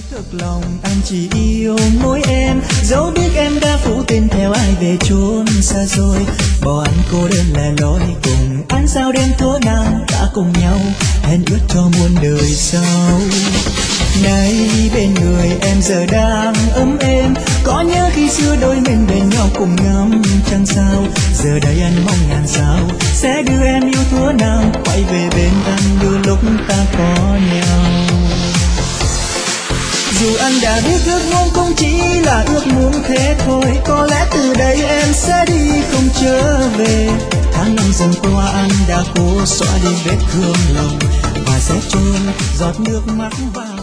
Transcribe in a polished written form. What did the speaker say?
thực lòng anh chỉ yêu mỗi em, dẫu biết em đã phụ tình theo ai về chốn xa xôi. Bỏ anh cô đơn lẻ loi cùng anh sao đêm thố nào đã cùng nhau hẹn ước cho muôn đời sau. Nay bên người em giờ đang ấm êm, có nhớ khi xưa đôi mình bên nhau cùng ngắm trăng sao. Giờ đây anh mong ngàn sao sẽ đưa em yêu thuở nào quay về bên anh như lúc ta có nhau. Dù anh đã biết ước mong không chỉ là ước muốn thế thôi, có lẽ từ đây em sẽ đi không trở về. Tháng năm dần qua anh đã cố xóa đi vết thương lòng và sẽ trôi giọt nước mắt vào